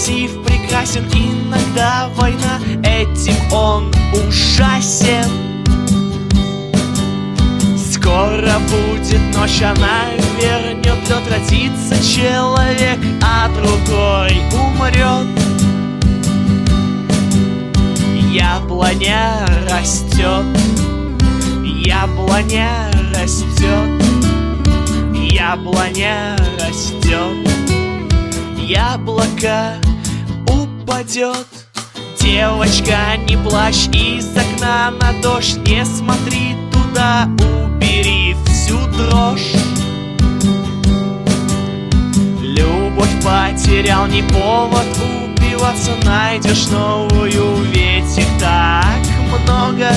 красив, прекрасен, иногда война, этим он ужасен. Скоро будет ночь, она вернет лед, родится человек, а другой умрет. Яблоня растет, яблоня растет, яблоня растет, яблоко упадет. Девочка, не плачь, из окна на дождь, не смотри туда, убери всю дрожь. Любовь потерял, не повод убиваться, найдешь новую, ведь их так много.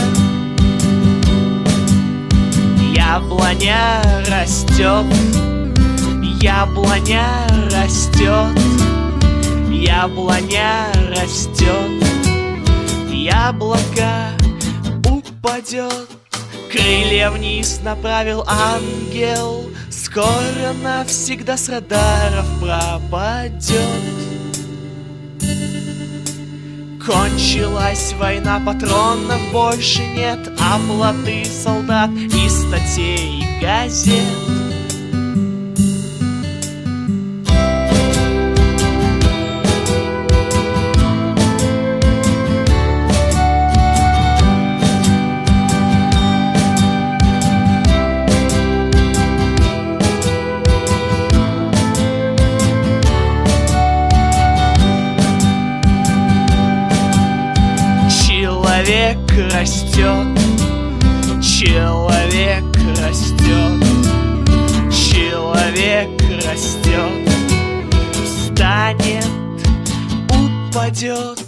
Яблоня растет, яблоня растет, яблоня растет, яблоко упадет. Крылья вниз направил ангел, скоро навсегда с радаров пропадет. Кончилась война, патронов больше нет, оплаты солдат и статей газет. Человек растет, человек растет, человек растет, встанет, упадет.